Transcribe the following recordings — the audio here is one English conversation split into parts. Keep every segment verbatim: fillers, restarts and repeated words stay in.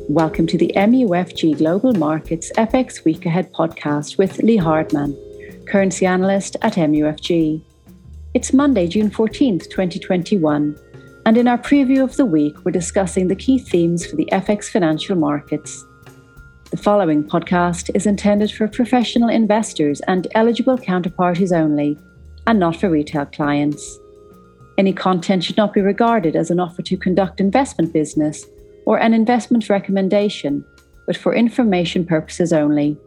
Welcome to the M U F G Global Markets F X Week Ahead podcast with Lee Hardman, Currency Analyst at M U F G. It's Monday, June fourteenth, twenty twenty-one, and in our preview of the week, we're discussing the key themes for the F X financial markets. The following podcast is intended for professional investors and eligible counterparties only, and not for retail clients. Any content should not be regarded as an offer to conduct investment business or an investment recommendation, but for information purposes only.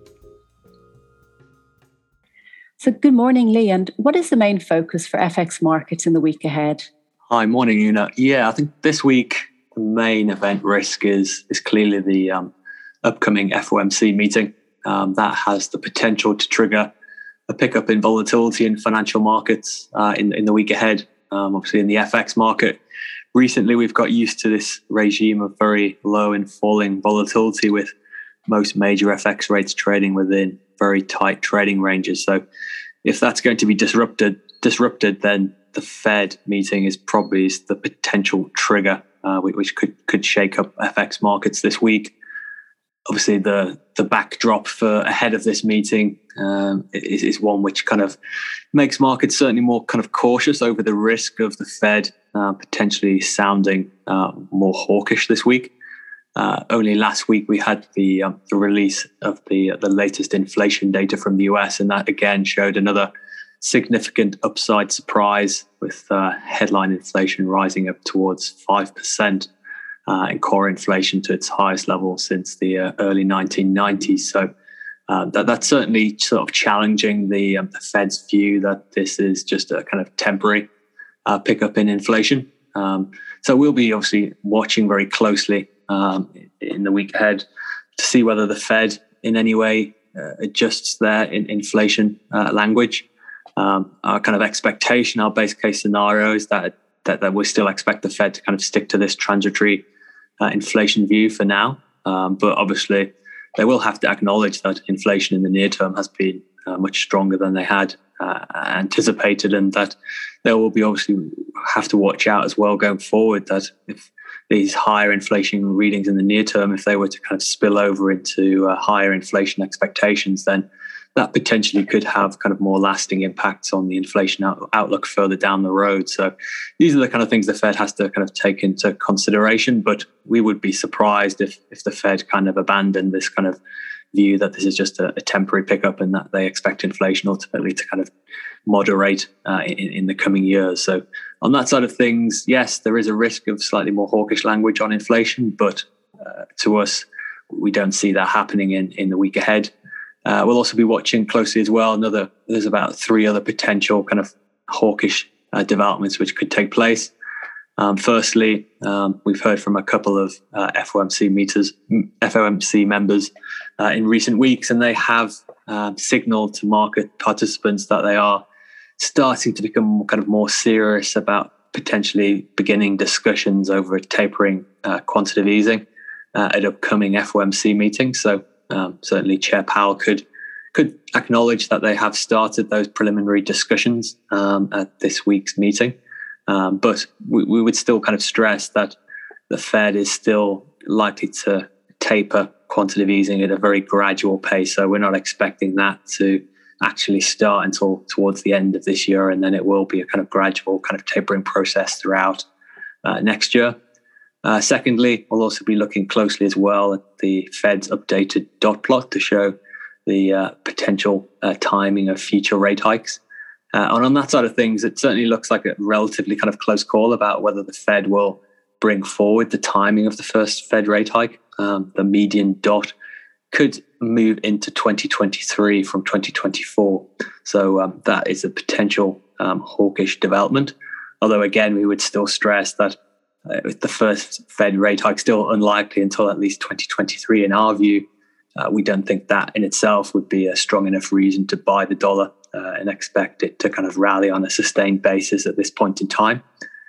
So good morning, Lee, and what is the main focus for F X markets in the week ahead? Hi, morning, Una. Yeah, I think this week the main event risk is is clearly the um, upcoming F O M C meeting. Um, that has the potential to trigger a pickup in volatility in financial markets uh, in, in the week ahead. Um, obviously, in the F X market, recently we've got used to this regime of very low and falling volatility, with most major F X rates trading within very tight trading ranges. So if that's going to be disrupted, disrupted, then the Fed meeting is probably the potential trigger, uh, which could could shake up F X markets this week. Obviously, the the backdrop for ahead of this meeting um, is, is one which kind of makes markets certainly more kind of cautious over the risk of the Fed uh, potentially sounding uh, more hawkish this week. Uh, only last week we had the um, the release of the uh, the latest inflation data from the U S, and that again showed another significant upside surprise, with uh, headline inflation rising up towards five percent. Uh, and core inflation to its highest level since the uh, early nineteen nineties. So uh, that, that's certainly sort of challenging the, um, the Fed's view that this is just a kind of temporary uh, pickup in inflation. Um, so we'll be obviously watching very closely um, in the week ahead to see whether the Fed in any way uh, adjusts their in inflation uh, language. Um, our kind of expectation, our base case scenario is that, that, that we still expect the Fed to kind of stick to this transitory Uh, inflation view for now, um, but obviously they will have to acknowledge that inflation in the near term has been uh, much stronger than they had uh, anticipated, and that they will be obviously have to watch out as well going forward that if these higher inflation readings in the near term, if they were to kind of spill over into uh, higher inflation expectations, then that potentially could have kind of more lasting impacts on the inflation out- outlook further down the road. So these are the kind of things the Fed has to kind of take into consideration. But we would be surprised if if the Fed kind of abandoned this kind of view that this is just a, a temporary pickup and that they expect inflation ultimately to kind of moderate uh, in, in the coming years. So on that side of things, yes, there is a risk of slightly more hawkish language on inflation, but uh, to us, we don't see that happening in, in the week ahead. Uh, we'll also be watching closely as well. Another, there's about three other potential kind of hawkish uh, developments which could take place. Um, firstly, um, we've heard from a couple of uh, F O M C meters, F O M C members uh, in recent weeks, and they have uh, signaled to market participants that they are starting to become kind of more serious about potentially beginning discussions over a tapering uh, quantitative easing uh, at upcoming F O M C meetings. So Um, certainly Chair Powell could could acknowledge that they have started those preliminary discussions um, at this week's meeting. Um, but we, we would still kind of stress that the Fed is still likely to taper quantitative easing at a very gradual pace. So we're not expecting that to actually start until towards the end of this year, and then it will be a kind of gradual kind of tapering process throughout uh, next year. Uh, secondly, we'll also be looking closely as well at the Fed's updated dot plot to show the uh, potential uh, timing of future rate hikes. Uh, and on that side of things, it certainly looks like a relatively kind of close call about whether the Fed will bring forward the timing of the first Fed rate hike. Um, the median dot could move into twenty twenty-three from twenty twenty-four. So um, that is a potential um, hawkish development. Although, again, we would still stress that Uh, with the first Fed rate hike still unlikely until at least twenty twenty-three, in our view, uh, we don't think that in itself would be a strong enough reason to buy the dollar uh, and expect it to kind of rally on a sustained basis at this point in time.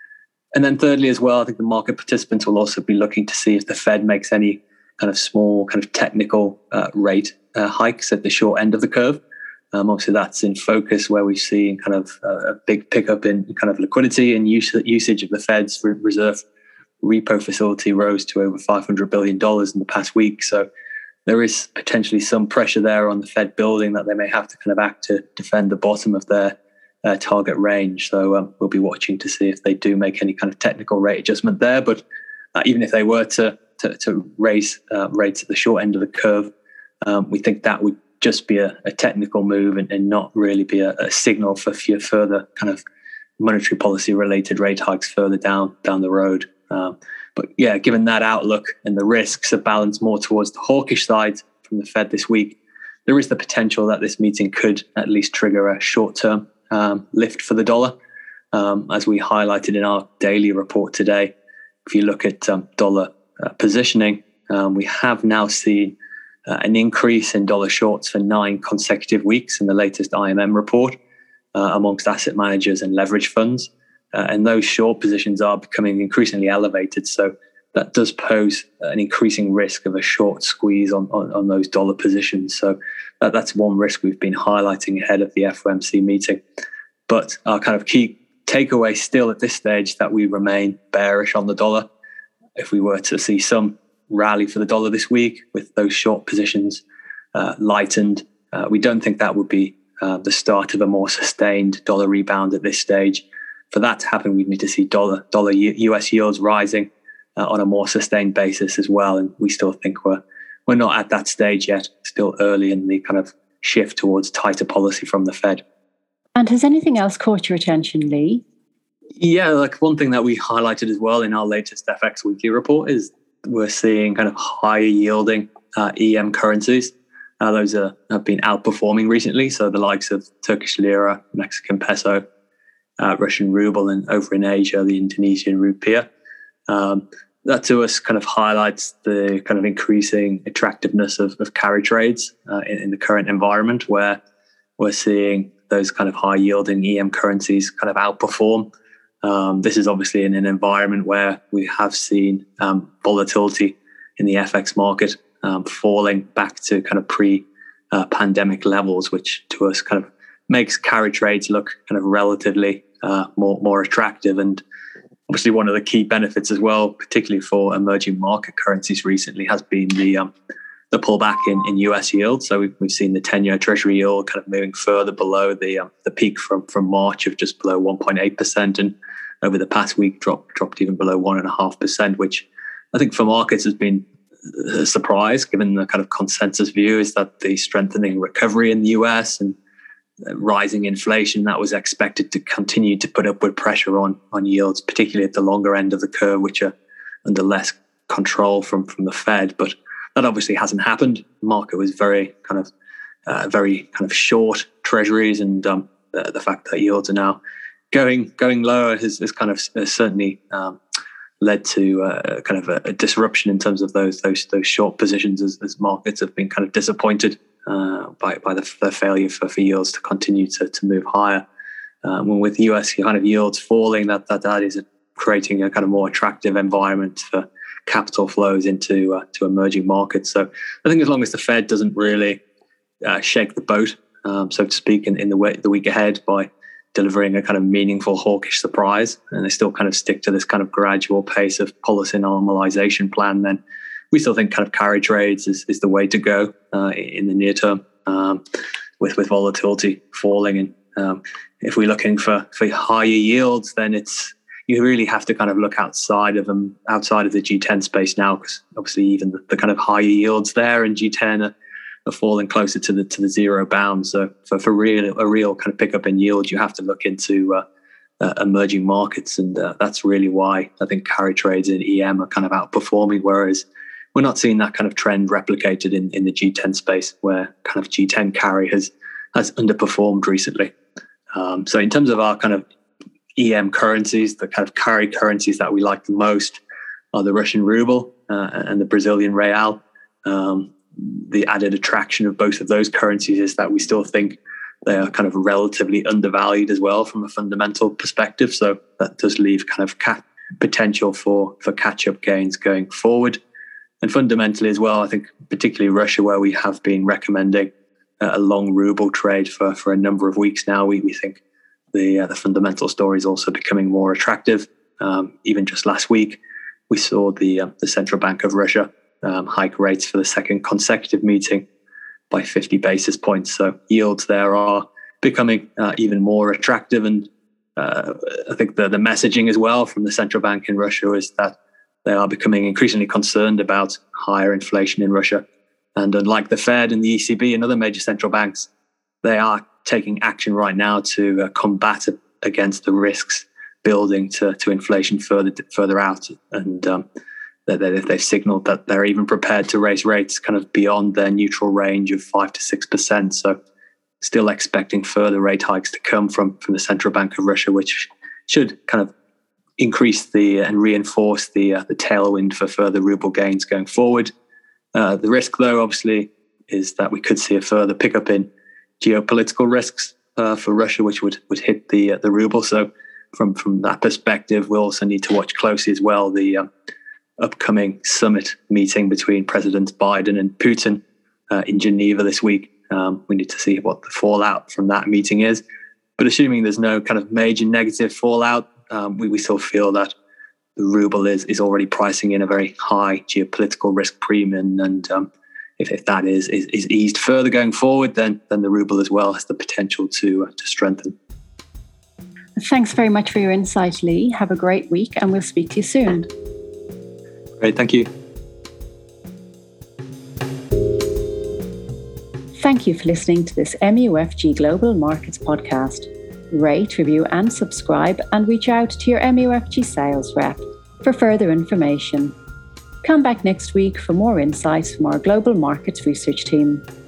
And then thirdly as well, I think the market participants will also be looking to see if the Fed makes any kind of small kind of technical uh, rate uh, hikes at the short end of the curve. Um, obviously, that's in focus where we've seen kind of uh, a big pickup in kind of liquidity and use, usage of the Fed's reserve repo facility rose to over five hundred billion dollars in the past week. So there is potentially some pressure there on the Fed building that they may have to kind of act to defend the bottom of their uh, target range. So um, we'll be watching to see if they do make any kind of technical rate adjustment there. But uh, even if they were to to, to raise uh, rates at the short end of the curve, um, we think that would just be a, a technical move and, and not really be a, a signal for few further kind of monetary policy related rate hikes further down down the road. Um, but yeah, given that outlook and the risks are balanced more towards the hawkish side from the Fed this week, there is the potential that this meeting could at least trigger a short-term um, lift for the dollar. Um, as we highlighted in our daily report today, if you look at um, dollar uh, positioning, um, we have now seen uh, an increase in dollar shorts for nine consecutive weeks in the latest I M M report uh, amongst asset managers and leverage funds. Uh, and those short positions are becoming increasingly elevated. So that does pose an increasing risk of a short squeeze on, on, on those dollar positions. So that, that's one risk we've been highlighting ahead of the F O M C meeting. But our kind of key takeaway still at this stage that we remain bearish on the dollar. If we were to see some rally for the dollar this week with those short positions uh, lightened, uh, we don't think that would be uh, the start of a more sustained dollar rebound at this stage. For that to happen, we need to see dollar dollar U S yields rising uh, on a more sustained basis as well. And we still think we're we're not at that stage yet. Still early in the kind of shift towards tighter policy from the Fed. And has anything else caught your attention, Lee? Yeah, like one thing that we highlighted as well in our latest F X weekly report is we're seeing kind of higher yielding uh, E M currencies. Uh, those are, have been outperforming recently. So the likes of Turkish lira, Mexican peso, Uh, Russian ruble, and over in Asia, the Indonesian rupiah. Um, that to us kind of highlights the kind of increasing attractiveness of, of carry trades uh, in, in the current environment, where we're seeing those kind of high yielding E M currencies kind of outperform. Um, this is obviously in an environment where we have seen um, volatility in the F X market um, falling back to kind of pre-pandemic uh, levels, which to us kind of makes carry trades look kind of relatively uh, more more attractive. And obviously one of the key benefits as well, particularly for emerging market currencies recently, has been the um, the pullback in, in U S yield. So we've, we've seen the ten-year Treasury yield kind of moving further below the um, the peak from, from March of just below one point eight percent, and over the past week dropped dropped even below one point five percent, which I think for markets has been a surprise, given the kind of consensus view is that the strengthening recovery in the U S and rising inflation that was expected to continue to put upward pressure on on yields, particularly at the longer end of the curve, which are under less control from from the Fed. But that obviously hasn't happened. The market was very kind of uh, very kind of short treasuries, and um, the, the fact that yields are now going going lower has, has kind of has certainly um, led to uh, kind of a, a disruption in terms of those those those short positions, as, as markets have been kind of disappointed Uh, by by the, the failure for, for yields to continue to, to move higher. Um, when with U S kind of yields falling, that that, that is creating a kind of more attractive environment for capital flows into uh, to emerging markets. So I think as long as the Fed doesn't really uh, shake the boat, um, so to speak, in, in the, way, the week ahead by delivering a kind of meaningful hawkish surprise, and they still kind of stick to this kind of gradual pace of policy normalization plan, then we still think kind of carry trades is, is the way to go uh, in the near term, um, with with volatility falling. And um, if we're looking for for higher yields, then it's you really have to kind of look outside of them, outside of the G ten space now, because obviously even the, the kind of higher yields there in G ten are, are falling closer to the to the zero bound. So for for real a real kind of pickup in yield, you have to look into uh, uh, emerging markets, and uh, that's really why I think carry trades in E M are kind of outperforming, whereas we're not seeing that kind of trend replicated in, in the G ten space, where kind of G ten carry has has underperformed recently. Um, so in terms of our kind of E M currencies, the kind of carry currencies that we like the most are the Russian ruble uh, and the Brazilian real. Um, the added attraction of both of those currencies is that we still think they are kind of relatively undervalued as well from a fundamental perspective. So that does leave kind of ca- potential for, for catch-up gains going forward. And fundamentally as well, I think particularly Russia, where we have been recommending a long ruble trade for, for a number of weeks now, we, we think the uh, the fundamental story is also becoming more attractive. Um, even just last week, we saw the, uh, the Central Bank of Russia um, hike rates for the second consecutive meeting by fifty basis points. So yields there are becoming uh, even more attractive. And uh, I think the, the messaging as well from the central bank in Russia is that they are becoming increasingly concerned about higher inflation in Russia. And unlike the Fed and the E C B and other major central banks, they are taking action right now to uh, combat against the risks building to, to inflation further further out. And um, they, they've signaled that they're even prepared to raise rates kind of beyond their neutral range of five to six percent. So still expecting further rate hikes to come from, from the Central Bank of Russia, which should kind of increase the and reinforce the uh, the tailwind for further ruble gains going forward. Uh, the risk, though, obviously, is that we could see a further pickup in geopolitical risks uh, for Russia, which would would hit the uh, the ruble. So, from from that perspective, we also need to watch closely as well the um, upcoming summit meeting between Presidents Biden and Putin uh, in Geneva this week. Um, we need to see what the fallout from that meeting is. But assuming there's no kind of major negative fallout, um, we, we still feel that the ruble is is already pricing in a very high geopolitical risk premium. And um, if, if that is, is is eased further going forward, then then the ruble as well has the potential to uh, to strengthen. Thanks very much for your insight, Lee. Have a great week, and we'll speak to you soon. Great, thank you. Thank you for listening to this M U F G Global Markets podcast. Rate, review and subscribe, and reach out to your M U F G sales rep for further information. Come back next week for more insights from our Global Markets Research team.